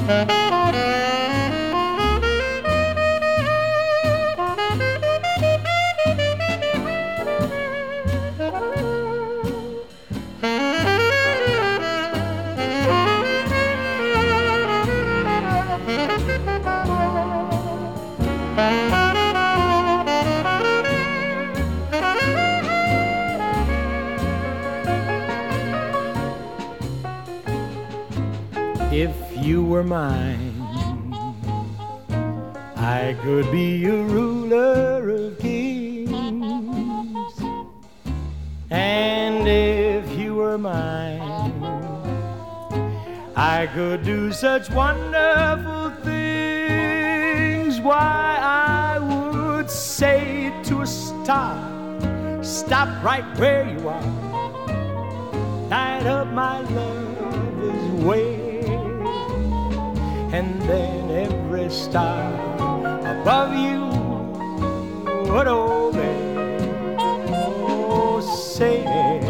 If you were mine, I could be a ruler of kings. And if you were mine, I could do such wonderful things. Why, I would say to a star, stop right where you are, light up my lover's way. And then every star above you would obey. Oh, say,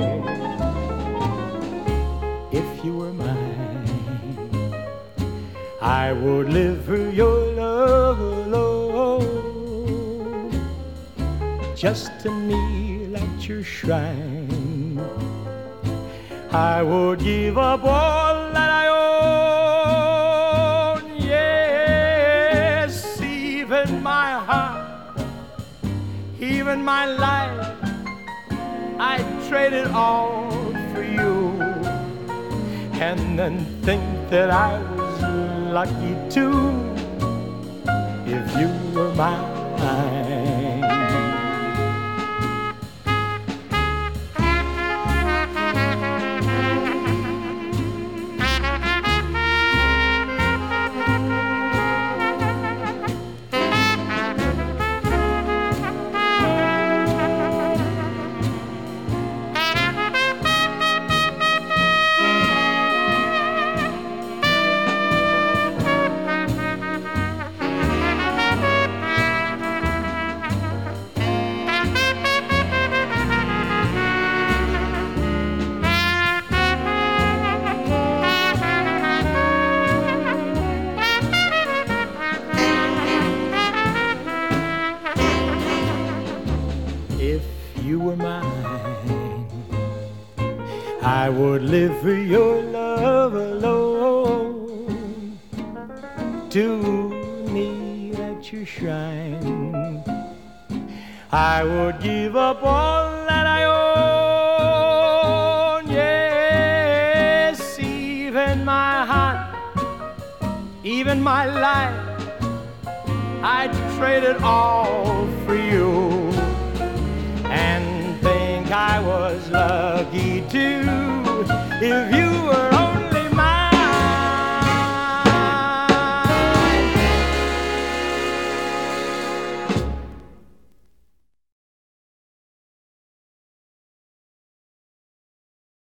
if you were mine, I would live for your love alone, just to kneel at your shrine. I would give up all that I own. Even my heart, even my life, I'd trade it all for you. And then think that I was lucky too, if you were mine. If you were mine, I would live for your love alone, to kneel at your shrine. I would give up all that I own. Yes, even my heart, even my life, I'd trade it all for you. And think I was lucky too, if you were